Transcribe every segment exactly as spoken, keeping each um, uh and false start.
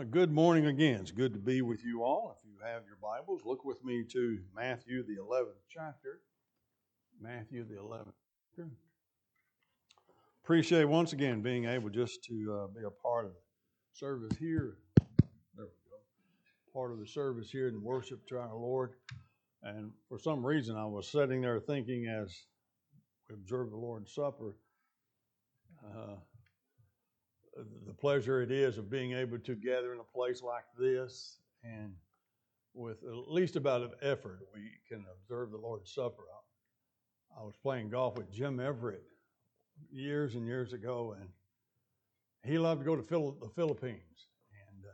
Uh, good morning again. It's good to be with you all. If you have your Bibles, look with me to Matthew, the eleventh chapter. Matthew, the eleventh chapter. Appreciate once again being able just to uh, be a part of the service here. There we go. Part of the service here in worship to our Lord. And for some reason, I was sitting there thinking as we observed the Lord's Supper, uh, the pleasure it is of being able to gather in a place like this, and with at least about an effort we can observe the Lord's Supper. I was playing golf with Jim Everett years and years ago, and he loved to go to Phil- the Philippines. And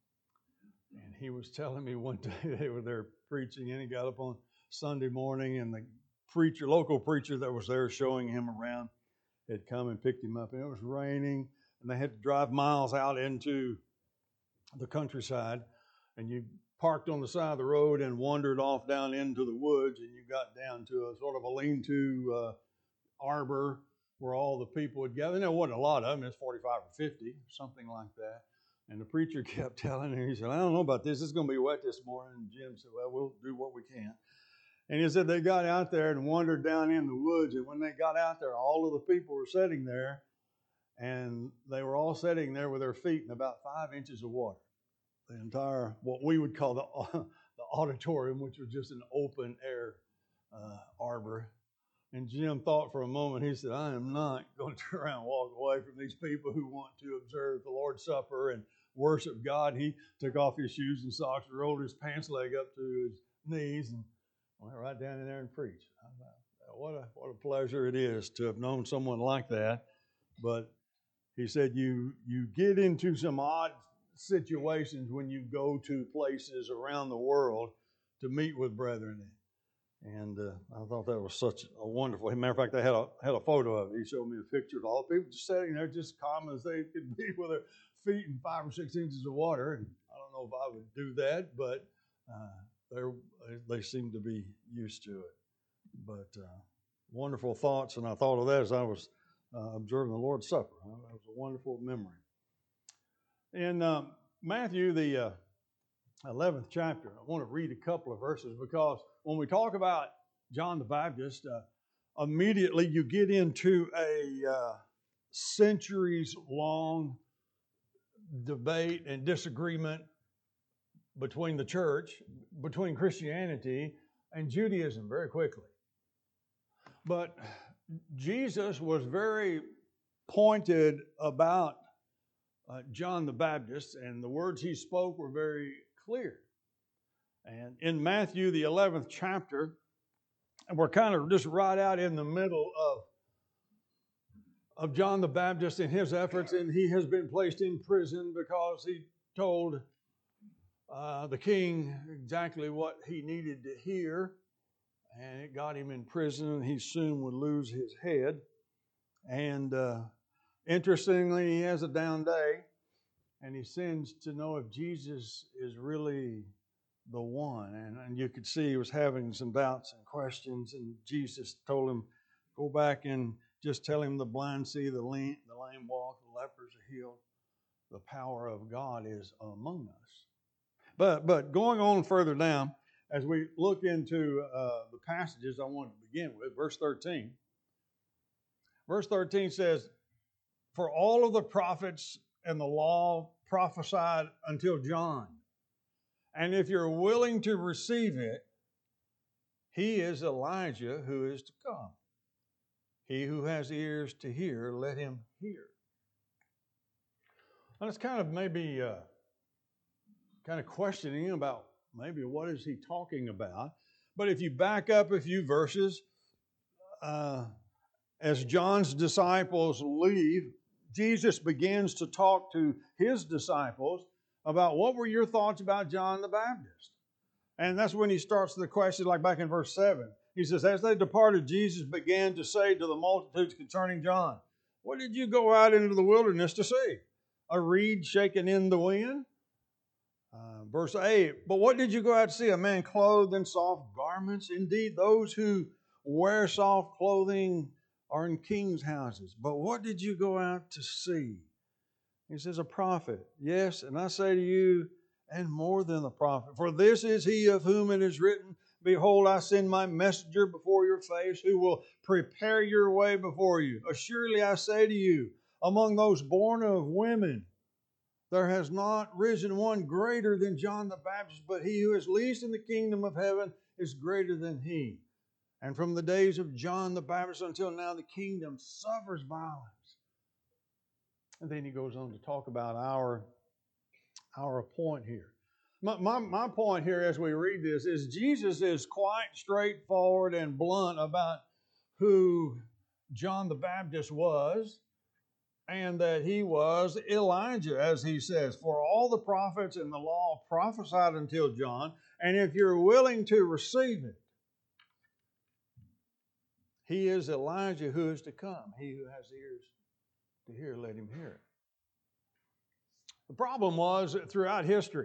uh, and he was telling me one day they were there preaching, and he got up on Sunday morning, and the preacher, local preacher that was there showing him around, had come and picked him up, and it was raining. And they had to drive miles out into the countryside, and you parked on the side of the road and wandered off down into the woods, and you got down to a sort of a lean-to uh, arbor where all the people would gather. And there wasn't a lot of them. It's forty-five or fifty, something like that. And the preacher kept telling him, he said, I don't know about this. It's going to be wet this morning. And Jim said, well, we'll do what we can. And he said they got out there and wandered down in the woods, and when they got out there, all of the people were sitting there, and they were all sitting there with their feet in about five inches of water. The entire, what we would call the, the auditorium, which was just an open air uh, arbor. And Jim thought for a moment, he said, I am not going to turn around and walk away from these people who want to observe the Lord's Supper and worship God. He took off his shoes and socks, rolled his pants leg up to his knees, and went right down in there and preached. What a, what a pleasure it is to have known someone like that. But he said, you you get into some odd situations when you go to places around the world to meet with brethren. And uh, I thought that was such a wonderful, as a matter of fact, they had a, had a photo of it. He showed me a picture of all the people just sitting there, just calm as they could be with their feet in five or six inches of water. And I don't know if I would do that, but uh, they seem to be used to it. But uh, wonderful thoughts, and I thought of that as I was Uh, observing the Lord's Supper. Uh, that was a wonderful memory. In um, Matthew, the uh, eleventh chapter, I want to read a couple of verses because when we talk about John the Baptist, uh, immediately you get into a uh, centuries-long debate and disagreement between the church, between Christianity and Judaism very quickly. But Jesus was very pointed about uh, John the Baptist, and the words he spoke were very clear. And in Matthew, the eleventh chapter, and we're kind of just right out in the middle of, of John the Baptist and his efforts, and he has been placed in prison because he told uh, the king exactly what he needed to hear. And it got him in prison, and he soon would lose his head. And uh, interestingly, he has a down day, and he sends to know if Jesus is really the one. And, and you could see he was having some doubts and questions, and Jesus told him, go back and just tell him the blind see, the lame, the lame walk, the lepers are healed. The power of God is among us. But, but going on further down, as we look into uh, the passages I want to begin with, verse thirteen. Verse thirteen says, for all of the prophets and the law prophesied until John. And if you're willing to receive it, he is Elijah who is to come. He who has ears to hear, let him hear. And it's kind of maybe uh, kind of questioning about maybe what is he talking about. But if you back up a few verses, uh, as John's disciples leave, Jesus begins to talk to his disciples about what were your thoughts about John the Baptist. And that's when he starts the question, like back in verse seven. He says, as they departed, Jesus began to say to the multitudes concerning John, what did you go out into the wilderness to see? A reed shaken in the wind? Uh, verse eight, but what did you go out to see? A man clothed in soft garments? Indeed, those who wear soft clothing are in kings' houses. But what did you go out to see? He says, a prophet. Yes, and I say to you, and more than the prophet. For this is he of whom it is written, Behold, I send my messenger before your face, who will prepare your way before you. Assuredly I say to you, among those born of women, there has not risen one greater than John the Baptist, but he who is least in the kingdom of heaven is greater than he. And from the days of John the Baptist until now, the kingdom suffers violence. And then he goes on to talk about our, our point here. My, my, my point here as we read this is Jesus is quite straightforward and blunt about who John the Baptist was, and that he was Elijah, as he says. For all the prophets in the law prophesied until John, and if you're willing to receive it, he is Elijah who is to come. He who has ears to hear, let him hear it. The problem was that throughout history,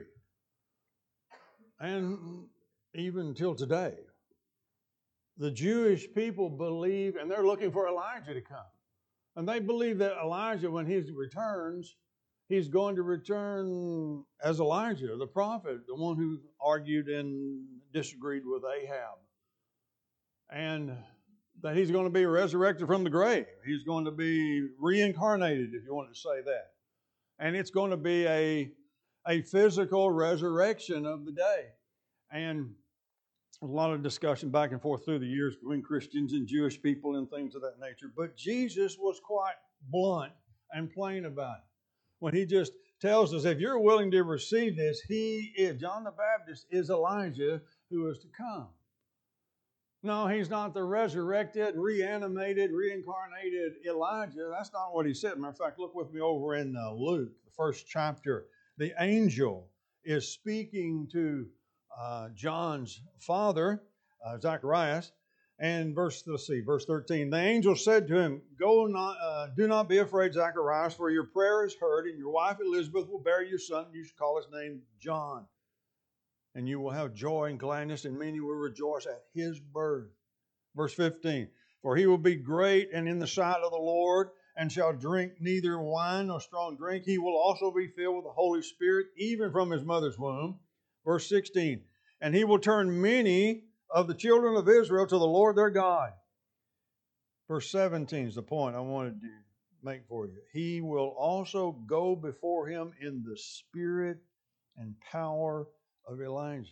and even till today, the Jewish people believe, and they're looking for Elijah to come. And they believe that Elijah, when he returns, he's going to return as Elijah, the prophet, the one who argued and disagreed with Ahab. And that he's going to be resurrected from the grave. He's going to be reincarnated, if you want to say that. And it's going to be a, a physical resurrection of the day. And a lot of discussion back and forth through the years between Christians and Jewish people and things of that nature. But Jesus was quite blunt and plain about it. When he just tells us, if you're willing to receive this, he is, John the Baptist is Elijah who is to come. No, he's not the resurrected, reanimated, reincarnated Elijah. That's not what he said. Matter of fact, look with me over in uh, Luke, the first chapter. The angel is speaking to uh, John's father, uh, Zacharias, and verse, let's see, verse thirteen. The angel said to him, "Go not, uh, do not be afraid, Zacharias, for your prayer is heard, and your wife Elizabeth will bear you a son. You should call his name John. And you will have joy and gladness, and many will rejoice at his birth." Verse fifteen, "For he will be great and in the sight of the Lord, and shall drink neither wine nor strong drink. He will also be filled with the Holy Spirit, even from his mother's womb." Verse sixteen, "And he will turn many of the children of Israel to the Lord their God." Verse seventeen is the point I wanted to make for you. "He will also go before him in the spirit and power of Elijah."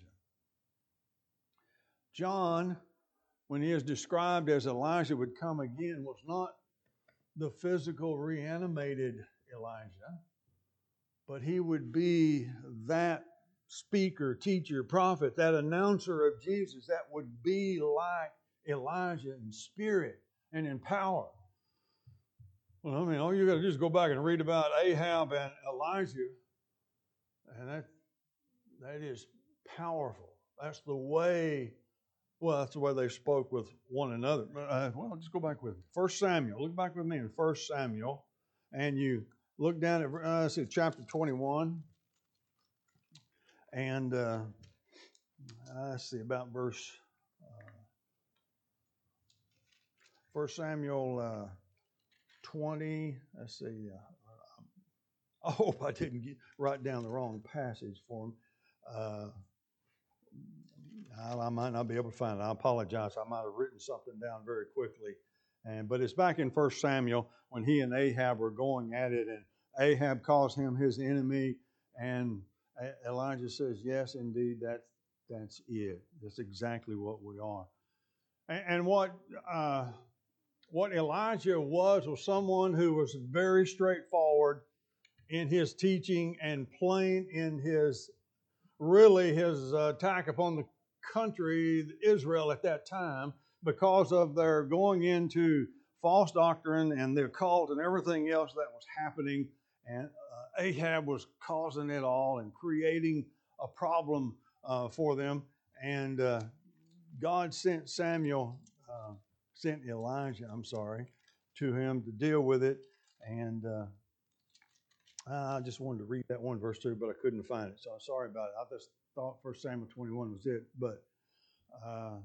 John, when he is described as Elijah would come again, was not the physical reanimated Elijah, but he would be that speaker, teacher, prophet, that announcer of Jesus that would be like Elijah in spirit and in power. Well, I mean, all you got to do is go back and read about Ahab and Elijah, and that that is powerful. That's the way, well, that's the way they spoke with one another. Uh, well, just go back with me. First Samuel. Look back with me in First Samuel, and you look down at, uh, let's see, chapter twenty-one, and uh, let's see, about verse, uh, First Samuel uh, twenty, let's see, uh, I hope I didn't get, write down the wrong passage for him. Uh, I, I might not be able to find it. I apologize. I might have written something down very quickly. And but it's back in First Samuel when he and Ahab were going at it, and Ahab calls him his enemy, and Elijah says, "Yes, indeed, that's that's it. That's exactly what we are." And, and what uh, what Elijah was was someone who was very straightforward in his teaching and plain in his really his attack upon the country, Israel, at that time, because of their going into false doctrine and their cult and everything else that was happening. And uh, Ahab was causing it all and creating a problem uh, for them. And uh, God sent Samuel, uh, sent Elijah, I'm sorry, to him to deal with it. And uh, I just wanted to read that one verse too, but I couldn't find it. So I'm sorry about it. I just thought First Samuel twenty-one was it. But uh,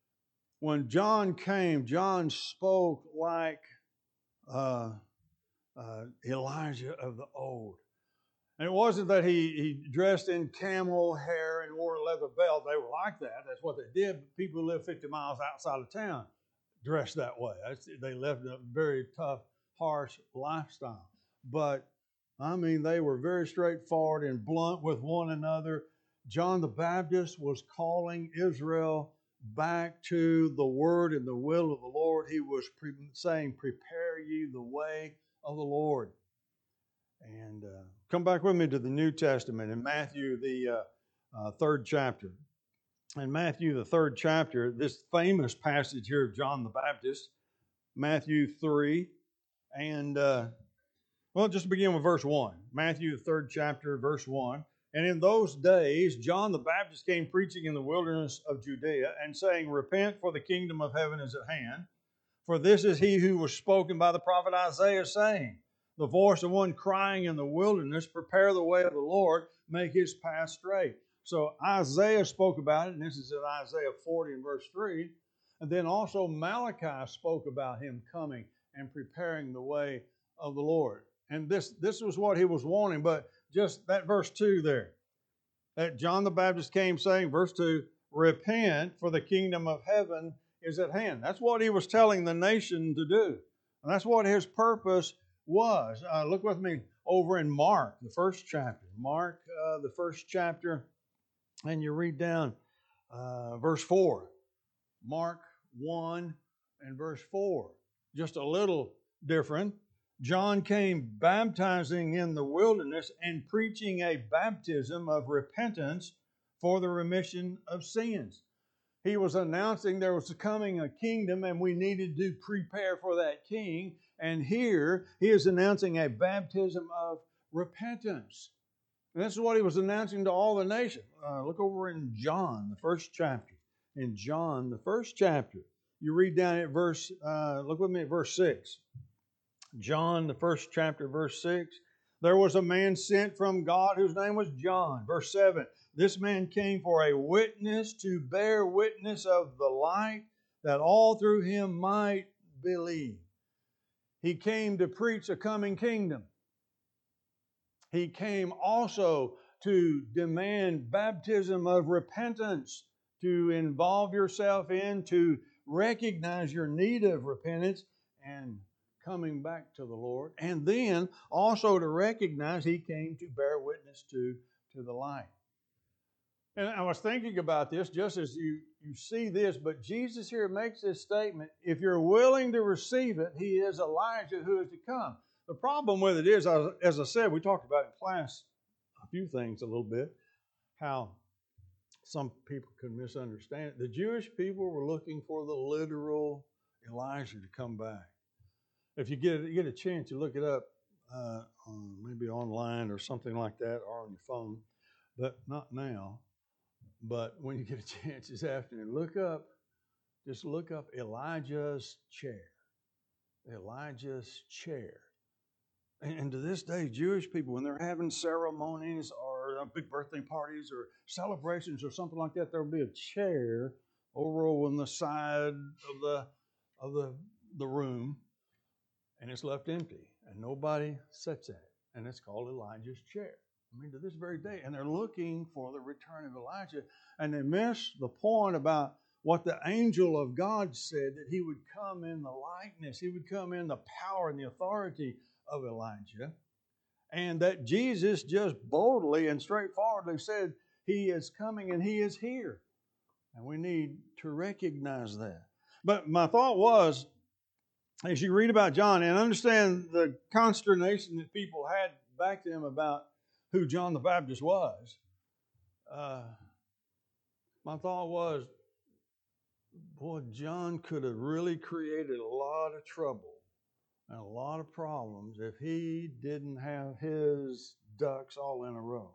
when John came, John spoke like uh, uh, Elijah of the old. And it wasn't that he, he dressed in camel hair and wore a leather belt. They were like that. That's what they did. People who lived fifty miles outside of town dressed that way. They lived a very tough, harsh lifestyle. But, I mean, they were very straightforward and blunt with one another. John the Baptist was calling Israel back to the word and the will of the Lord. He was pre- saying, prepare ye the way of the Lord. And uh, come back with me to the New Testament in Matthew, the uh, uh, third chapter. In Matthew, the third chapter, this famous passage here of John the Baptist, Matthew three, and, uh, well, just begin with verse one. Matthew, the third chapter, verse one. And in those days, John the Baptist came preaching in the wilderness of Judea and saying, repent, for the kingdom of heaven is at hand. For this is he who was spoken by the prophet Isaiah, saying, the voice of one crying in the wilderness, prepare the way of the Lord, make his path straight. So Isaiah spoke about it, and this is in Isaiah forty and verse three. And then also Malachi spoke about him coming and preparing the way of the Lord. And this, this was what he was wanting, but just that verse two there. That John the Baptist came saying, verse two, repent, for the kingdom of heaven is at hand. That's what he was telling the nation to do. And that's what his purpose was. Uh, look with me over in Mark, the first chapter. Mark, uh, the first chapter, and you read down uh, verse four. Mark one and verse four. Just a little different. John came baptizing in the wilderness and preaching a baptism of repentance for the remission of sins. He was announcing there was coming a kingdom and we needed to prepare for that king. And here he is announcing a baptism of repentance. And this is what he was announcing to all the nation. Uh, look over in John, the first chapter. In John, the first chapter, you read down at verse, uh, look with me at verse six. John, the first chapter, verse six. There was a man sent from God whose name was John. Verse seven. This man came for a witness to bear witness of the light, that all through him might believe. He came to preach a coming kingdom. He came also to demand baptism of repentance, to involve yourself in, to recognize your need of repentance and coming back to the Lord, and then also to recognize he came to bear witness to, to the light. And I was thinking about this just as you, you see this, but Jesus here makes this statement, if you're willing to receive it, he is Elijah who is to come. The problem with it is, as I said, we talked about in class a few things a little bit, how some people could misunderstand it. The Jewish people were looking for the literal Elijah to come back. If you get, you get a chance, you look it up, uh, on, maybe online or something like that, or on your phone, but not now. But when you get a chance this afternoon, look up, just look up Elijah's chair. Elijah's chair. And, and to this day, Jewish people, when they're having ceremonies or big birthday parties or celebrations or something like that, there'll be a chair over on the side of the of the the room, and it's left empty, and nobody sits at it, and it's called Elijah's chair. I mean, to this very day, and they're looking for the return of Elijah, and they miss the point about what the angel of God said, that he would come in the likeness, he would come in the power and the authority of Elijah, and that Jesus just boldly and straightforwardly said he is coming and he is here, and we need to recognize that. But my thought was, as you read about John and understand the consternation that people had back to him about who John the Baptist was, uh, my thought was, boy, John could have really created a lot of trouble and a lot of problems if he didn't have his ducks all in a row.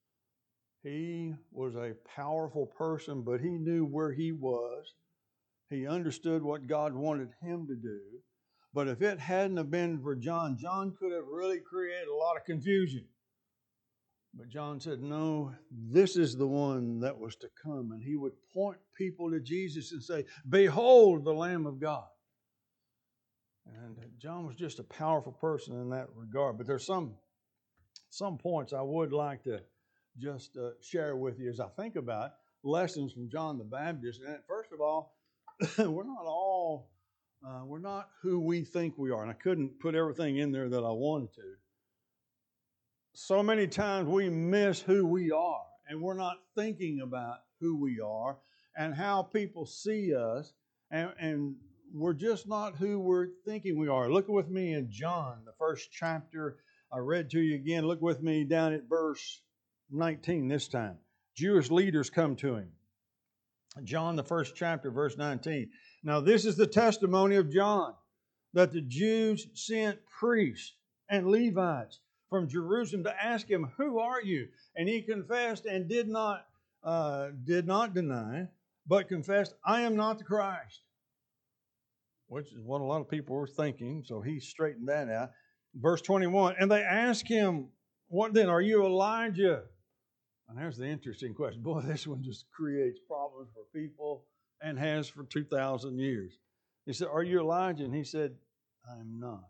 He was a powerful person, but he knew where he was. He understood what God wanted him to do. But if it hadn't have been for John, John could have really created a lot of confusion. But John said, no, this is the one that was to come. And he would point people to Jesus and say, behold the Lamb of God. And John was just a powerful person in that regard. But there's some some points I would like to just uh, share with you as I think about lessons from John the Baptist. And first of all, we're not all, uh, we're not who we think we are. And I couldn't put everything in there that I wanted to. So many times we miss who we are, and we're not thinking about who we are and how people see us, and, and we're just not who we're thinking we are. Look with me in John, the first chapter. I read to you again. Look with me down at verse nineteen this time. Jewish leaders come to him. John, the first chapter, verse nineteen. Now this is the testimony of John, that the Jews sent priests and Levites from Jerusalem to ask him, "Who are you?" And he confessed and did not uh, did not deny, but confessed, "I am not the Christ," which is what a lot of people were thinking. So he straightened that out. Verse twenty-one, and they asked him, "What then? Are you Elijah?" And there's the interesting question. Boy, this one just creates problems for people and has for two thousand years. He said, "Are you Elijah?" And he said, "I'm not."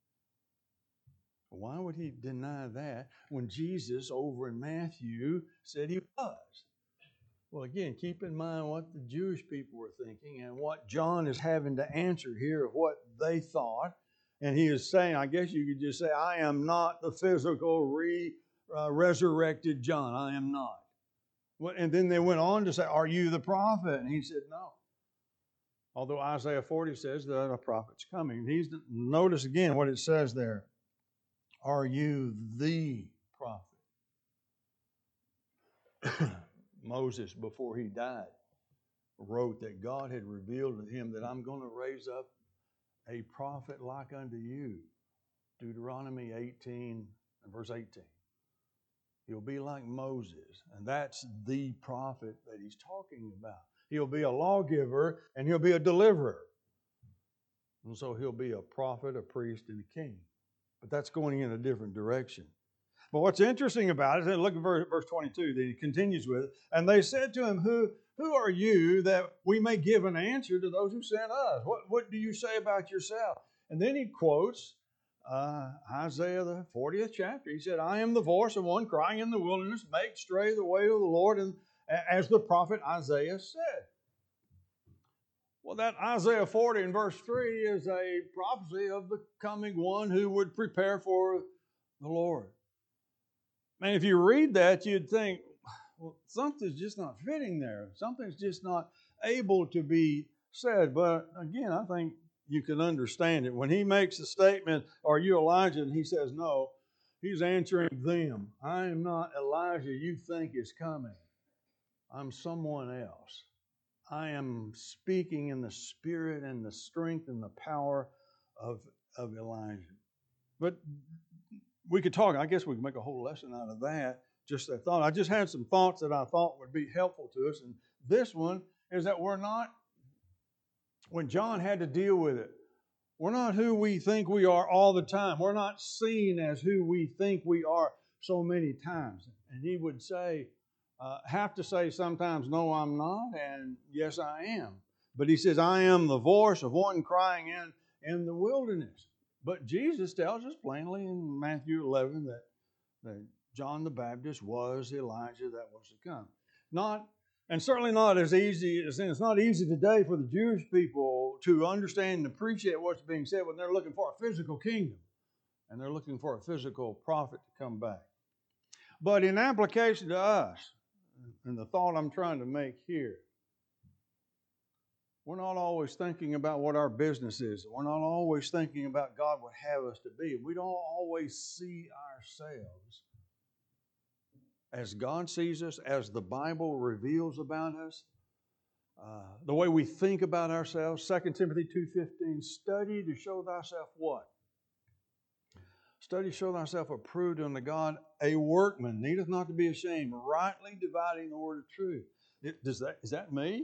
Why would he deny that when Jesus over in Matthew said he was? Well, again, keep in mind what the Jewish people were thinking and what John is having to answer here of what they thought. And he is saying, I guess you could just say, I am not the physical re, uh, resurrected John. I am not. And then they went on to say, "Are you the prophet?" And he said, "No." Although Isaiah forty says that a prophet's coming. He's, notice again what it says there. Are you the prophet? Moses, before he died, wrote that God had revealed to him that I'm going to raise up a prophet like unto you. Deuteronomy eighteen and verse eighteen. He'll be like Moses, and that's the prophet that he's talking about. He'll be a lawgiver, and he'll be a deliverer. And so he'll be a prophet, a priest, and a king. But that's going in a different direction. But what's interesting about it, look at verse, verse twenty-two, that he continues with, and they said to him, who, who are you that we may give an answer to those who sent us? What, what do you say about yourself? And then he quotes uh, Isaiah, the fortieth chapter. He said, I am the voice of one crying in the wilderness, make straight the way of the Lord, and as the prophet Isaiah said. Well, that Isaiah forty in verse three is a prophecy of the coming one who would prepare for the Lord. And if you read that, you'd think, well, something's just not fitting there. Something's just not able to be said. But again, I think you can understand it. When he makes the statement, are you Elijah? And he says, no, he's answering them. I am not Elijah you think is coming. I'm someone else. I am speaking in the spirit and the strength and the power of, of Elijah. But we could talk, I guess we could make a whole lesson out of that, just that thought. I just had some thoughts that I thought would be helpful to us. And this one is that we're not, when John had to deal with it, we're not who we think we are all the time. We're not seen as who we think we are so many times. And he would say, uh, have to say sometimes, no, I'm not, and yes, I am. But he says, I am the voice of one crying in, in the wilderness. But Jesus tells us plainly in Matthew eleven that, that John the Baptist was Elijah that was to come. Not, and certainly not as easy, as it's not easy today for the Jewish people to understand and appreciate what's being said when they're looking for a physical kingdom and they're looking for a physical prophet to come back. But in application to us, and the thought I'm trying to make here, we're not always thinking about what our business is. We're not always thinking about God would have us to be. We don't always see ourselves as God sees us, as the Bible reveals about us, uh, the way we think about ourselves. Second Timothy two fifteen, study to show thyself what? Study to show thyself approved unto God, a workman, needeth not to be ashamed, rightly dividing the word of truth. It, does that, is that me?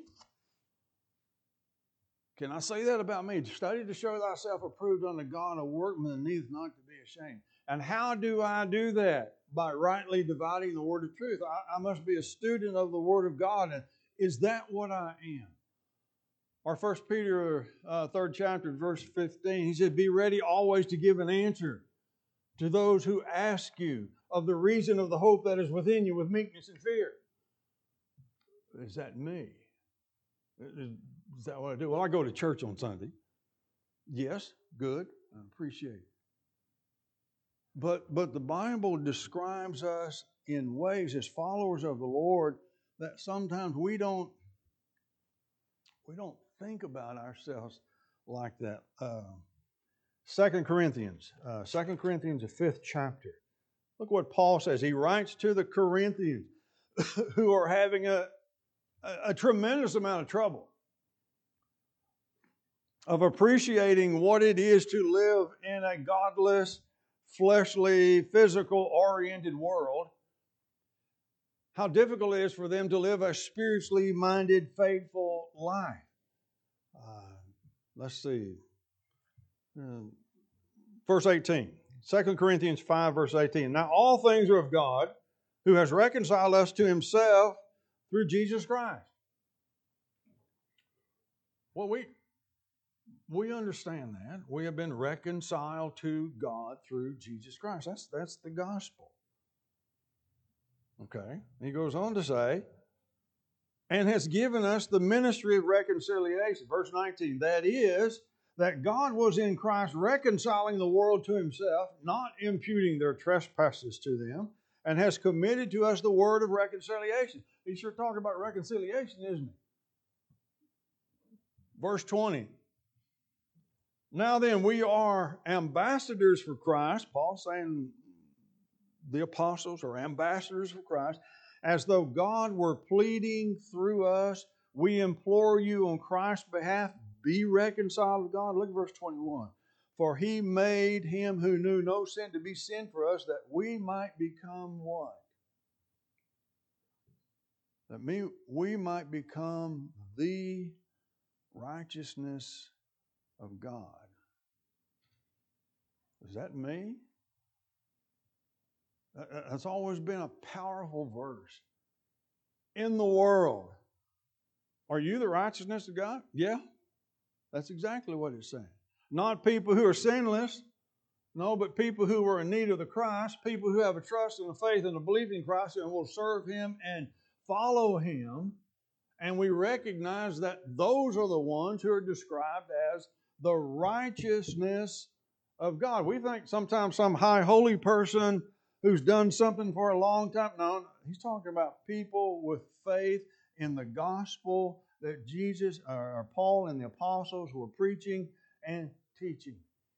Can I say that about me? Study to show thyself approved unto God, a workman that needeth not to be ashamed. And how do I do that? By rightly dividing the word of truth. I, I must be a student of the word of God. And is that what I am? Our First Peter uh, third chapter, verse fifteen, he said, "Be ready always to give an answer to those who ask you of the reason of the hope that is within you with meekness and fear." Is that me? Is, is that what I do? Well, I go to church on Sunday. Yes, good. I appreciate it. But, but the Bible describes us in ways as followers of the Lord that sometimes we don't we don't think about ourselves like that. Uh, Second Corinthians, uh, Second Corinthians, the fifth chapter. Look what Paul says. He writes to the Corinthians who are having a, a, a tremendous amount of trouble of appreciating what it is to live in a godless, fleshly, physical-oriented world. How difficult it is for them to live a spiritually minded, faithful life. Uh, let's see. Uh, verse eighteen. Second Corinthians five, verse eighteen. Now all things are of God, who has reconciled us to himself through Jesus Christ. Well, we, we understand that. We have been reconciled to God through Jesus Christ. That's, that's the gospel. Okay. He goes on to say, and has given us the ministry of reconciliation. Verse nineteen, that is, that God was in Christ reconciling the world to himself, not imputing their trespasses to them, and has committed to us the word of reconciliation. He's sure talking about reconciliation, isn't he? Verse twenty, now then, we are ambassadors for Christ. Paul saying the apostles are ambassadors for Christ, as though God were pleading through us. We implore you on Christ's behalf, be reconciled to God. Look at verse twenty-one. For he made him who knew no sin to be sin for us, that we might become what? That me, we might become the righteousness of God. Is that me? That's always been a powerful verse. In the world, are you the righteousness of God? Yeah, that's exactly what it's saying. Not people who are sinless, no, but people who are in need of the Christ, people who have a trust and a faith and a belief in Christ and will serve him and follow him. And we recognize that those are the ones who are described as the righteousness of God. We think sometimes some high holy person who's done something for a long time. No, he's talking about people with faith in the gospel that Jesus or Paul and the apostles were preaching and teaching.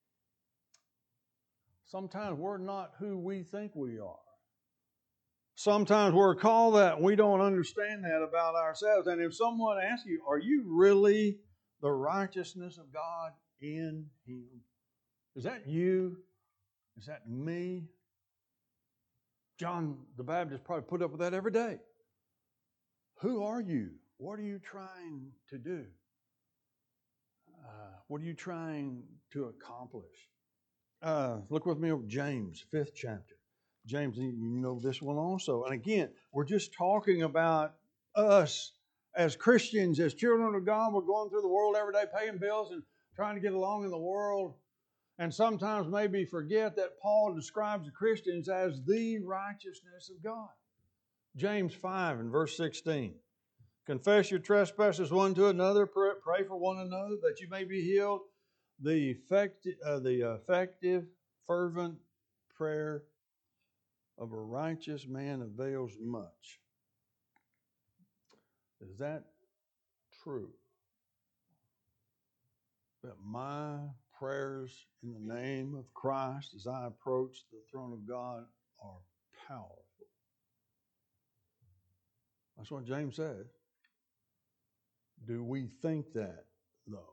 Sometimes we're not who we think we are. Sometimes we're called that and we don't understand that about ourselves. And if someone asks you, are you really the righteousness of God in him? Is that you? Is that me? John the Baptist probably put up with that every day. Who are you? What are you trying to do? Uh, what are you trying to accomplish? Uh, look with me over James, fifth chapter. James, you know this one also. And again, we're just talking about us as Christians, as children of God. We're going through the world every day, paying bills and trying to get along in the world. And sometimes maybe forget that Paul describes the Christians as the righteousness of God. James five and verse sixteen. Confess your trespasses one to another, pray for one another that you may be healed. The effective, uh, the effective, fervent prayer of a righteous man avails much. Is that true? That my prayers in the name of Christ as I approach the throne of God are powerful. That's what James says. Do we think that, though?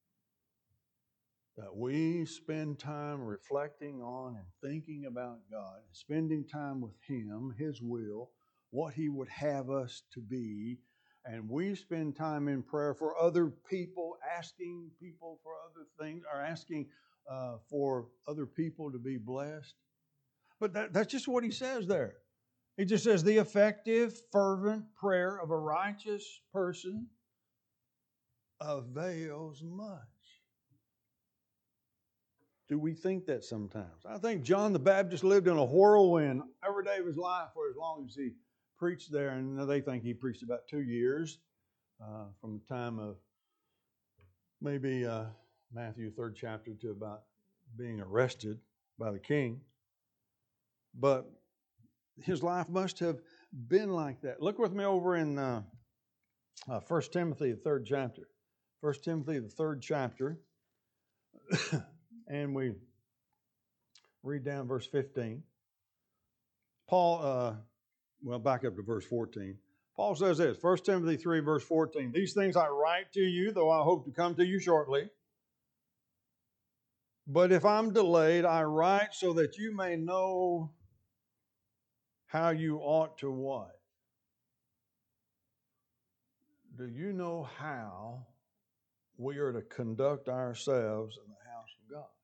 That we spend time reflecting on and thinking about God, spending time with him, his will, what he would have us to be, and we spend time in prayer for other people, asking people for other things, or asking uh, for other people to be blessed. But that, that's just what he says there. He just says the effective, fervent prayer of a righteous person avails much. Do we think that sometimes? I think John the Baptist lived in a whirlwind every day of his life for as long as he preached there. And they think he preached about two years uh, from the time of maybe uh, Matthew third chapter to about being arrested by the king. But his life must have been like that. Look with me over in uh, uh, First Timothy, the third chapter. First Timothy, the third chapter. And we read down verse fifteen. Paul, uh, well, back up to verse fourteen. Paul says this, First Timothy three, verse fourteen. These things I write to you, though I hope to come to you shortly. But if I'm delayed, I write so that you may know how you ought to what? Do you know how we are to conduct ourselves in the house of God?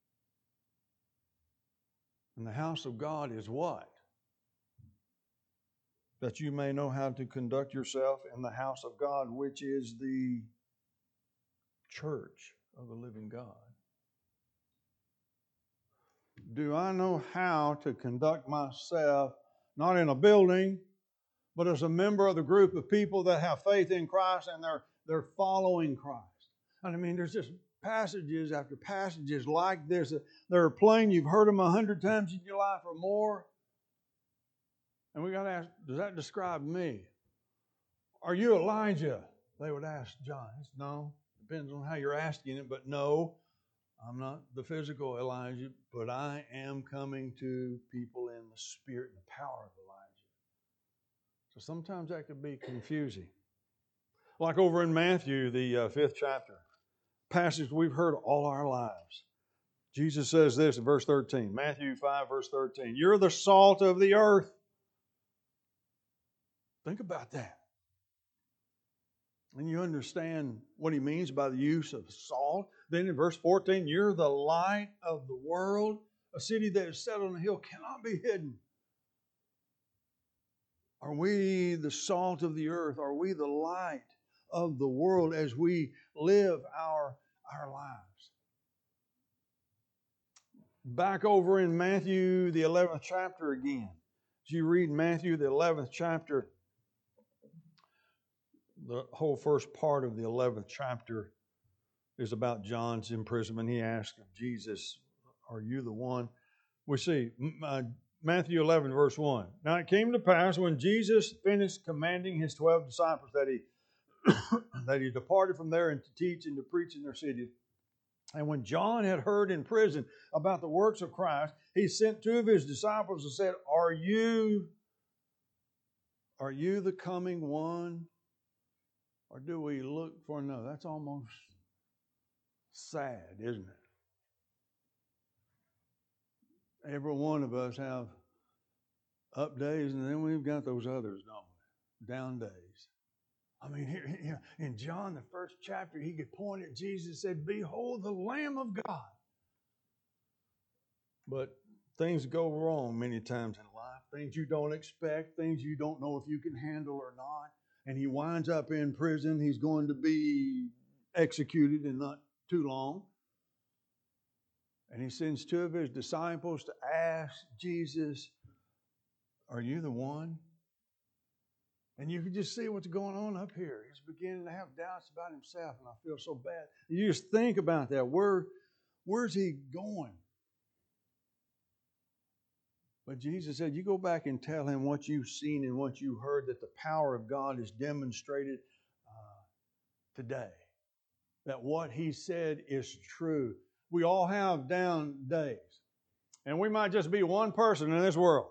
And the house of God is what? That you may know how to conduct yourself in the house of God, which is the church of the living God. Do I know how to conduct myself, not in a building, but as a member of the group of people that have faith in Christ and they're, they're following Christ? And I mean, there's just passages after passages like this. They're plain. You've heard them a hundred times in your life or more. And we got to ask, does that describe me? Are you Elijah? They would ask John. No. Depends on how you're asking it, but no. I'm not the physical Elijah, but I am coming to people in the spirit and the power of Elijah. So sometimes that could be confusing. Like over in Matthew, the uh, fifth chapter, passage we've heard all our lives. Jesus says this in verse thirteen, Matthew five, verse thirteen, you're the salt of the earth. Think about that. And you understand what he means by the use of salt. Then in verse fourteen, you're the light of the world. A city that is set on a hill cannot be hidden. Are we the salt of the earth? Are we the light of the world as we live our, our lives? Back over in Matthew, the eleventh chapter again. As you read Matthew, the eleventh chapter, the whole first part of the eleventh chapter is about John's imprisonment. He asked of Jesus, are you the one? We see uh, Matthew eleven, verse one. Now it came to pass when Jesus finished commanding his twelve disciples that he that he departed from there and to teach and to preach in their cities. And when John had heard in prison about the works of Christ, he sent two of his disciples and said, Are you, are you the coming one? Or do we look for another? That's almost sad, isn't it? Every one of us have up days, and then we've got those others, don't we? Down days. I mean, here, here in John, the first chapter, he could point at Jesus and said, Behold the Lamb of God. But things go wrong many times in life. Things you don't expect, things you don't know if you can handle or not. And he winds up in prison. He's going to be executed in not too long. And he sends two of his disciples to ask Jesus, are you the one? And you can just see what's going on up here. He's beginning to have doubts about himself, and I feel so bad. You just think about that. Where, where's he going? But Jesus said, you go back and tell him what you've seen and what you heard, that the power of God is demonstrated uh, today. That what he said is true. We all have down days. And we might just be one person in this world.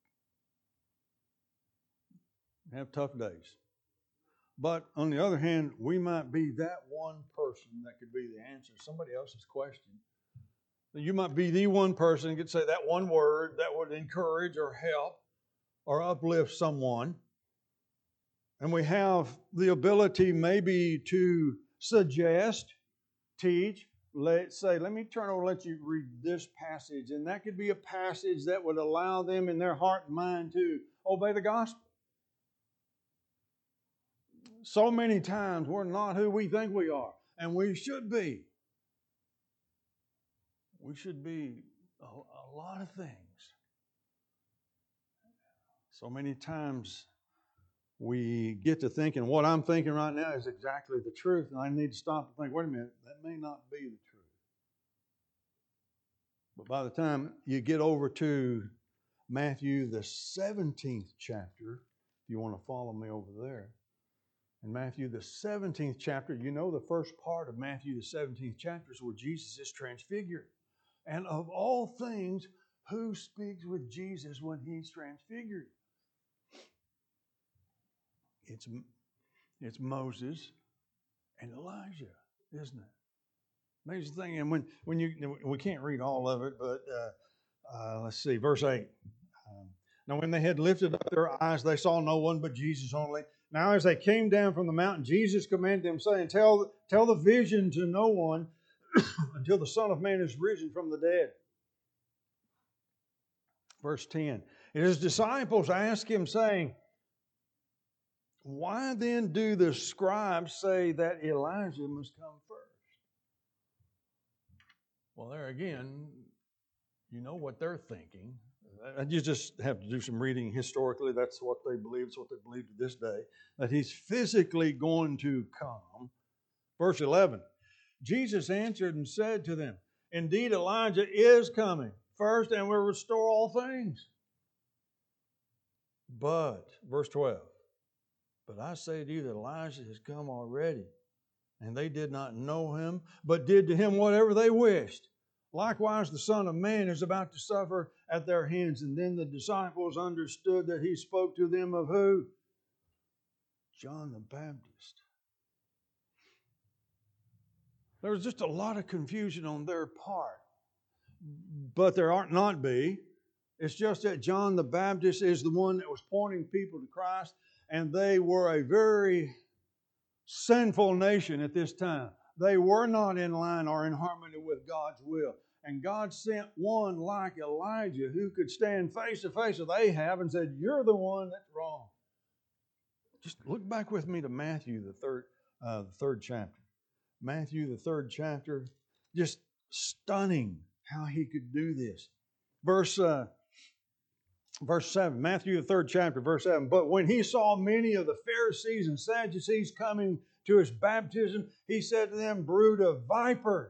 Have tough days. But on the other hand, we might be that one person that could be the answer to somebody else's question. You might be the one person who could say that one word that would encourage or help or uplift someone. And we have the ability maybe to suggest, teach, let's say, let me turn over and let you read this passage. And that could be a passage that would allow them in their heart and mind to obey the gospel. so many times we're not who we think we are, and we should be. We should be a, a lot of things. So many times we get to thinking what I'm thinking right now is exactly the truth, and I need to stop and think, wait a minute, that may not be the truth. But by the time you get over to Matthew, the seventeenth chapter, if you want to follow me over there, in Matthew, the seventeenth chapter, you know the first part of Matthew, the seventeenth chapter is where Jesus is transfigured. And of all things, who speaks with Jesus when he's transfigured? It's, it's Moses and Elijah, isn't it? Amazing thing. And when, when you, we can't read all of it, but uh, uh, let's see, verse eight. Um, now when they had lifted up their eyes, they saw no one but Jesus only. Now as they came down from the mountain, Jesus commanded them, saying, Tell, tell the vision to no one until the Son of Man is risen from the dead. Verse ten. And his disciples asked him, saying, Why then do the scribes say that Elijah must come first? Well, there again, you know what they're thinking. You just have to do some reading historically. That's what they believe. It's what they believe to this day. That he's physically going to come. Verse eleven. Jesus answered and said to them, Indeed, Elijah is coming first and will restore all things. But, verse twelve, But I say to you that Elijah has come already, and they did not know him, but did to him whatever they wished. Likewise, the Son of Man is about to suffer at their hands. And then the disciples understood that he spoke to them of who? John the Baptist. There was just a lot of confusion on their part. But there ought not be. It's just that John the Baptist is the one that was pointing people to Christ, and they were a very sinful nation at this time. They were not in line or in harmony with God's will. And God sent one like Elijah who could stand face to face with Ahab and said, You're the one that's wrong. Just look back with me to Matthew, the third, uh, the third chapter. Matthew, the third chapter, just stunning how he could do this. Verse, uh, verse seven, Matthew, the third chapter, verse seven. But when he saw many of the Pharisees and Sadducees coming to his baptism, he said to them, Brood of vipers.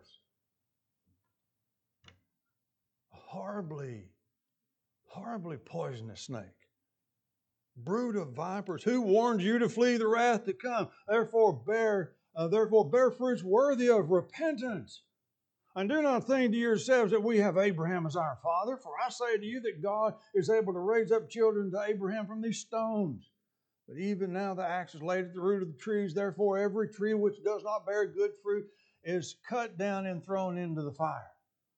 Horribly, horribly poisonous snake. Brood of vipers, who warned you to flee the wrath to come? Therefore bear, uh, therefore bear fruits worthy of repentance. And do not think to yourselves that we have Abraham as our father, for I say to you that God is able to raise up children to Abraham from these stones. But even now the axe is laid at the root of the trees. Therefore every tree which does not bear good fruit is cut down and thrown into the fire.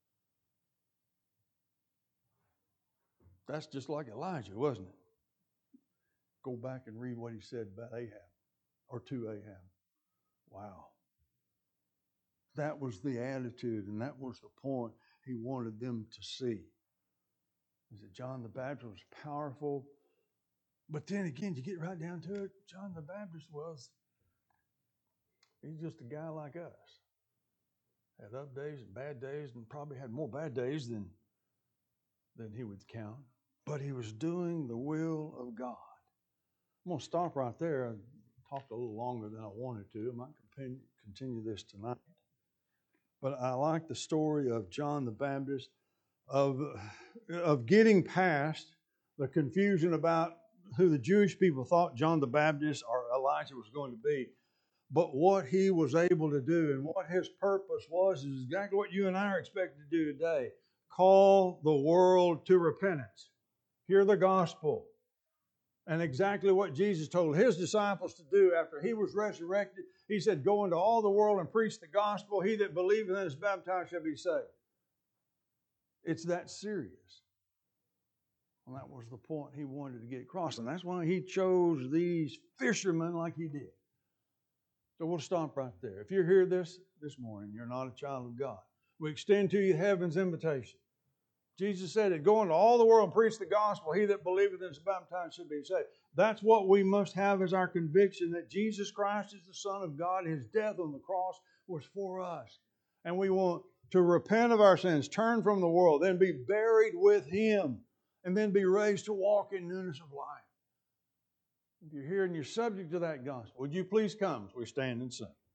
That's just like Elijah, wasn't it? Go back and read what he said about Ahab, or to Ahab. Wow. That was the attitude, and that was the point he wanted them to see. Is that John the Baptist was powerful, but then again, you get right down to it, John the Baptist was, he's just a guy like us. Had up days and bad days, and probably had more bad days than, than he would count. But he was doing the will of God. I'm going to stop right there. I talked a little longer than I wanted to. I might continue, continue this tonight. But I like the story of John the Baptist, of, of getting past the confusion about who the Jewish people thought John the Baptist or Elijah was going to be. But what he was able to do and what his purpose was is exactly what you and I are expected to do today. Call the world to repentance. Hear the gospel. And exactly what Jesus told his disciples to do after he was resurrected. He said, Go into all the world and preach the gospel. He that believeth and is baptized shall be saved. It's that serious. And that was the point he wanted to get across. And that's why he chose these fishermen like he did. So we'll stop right there. If you're here this, this morning, you're not a child of God. We extend to you heaven's invitation Jesus said it, go into all the world and preach the gospel. He that believeth and is baptized should be saved. That's what we must have as our conviction, that Jesus Christ is the Son of God. His death on the cross was for us. And we want to repent of our sins, turn from the world, then be buried with Him, and then be raised to walk in newness of life. If you're here and you're subject to that gospel, would you please come as we stand and sing?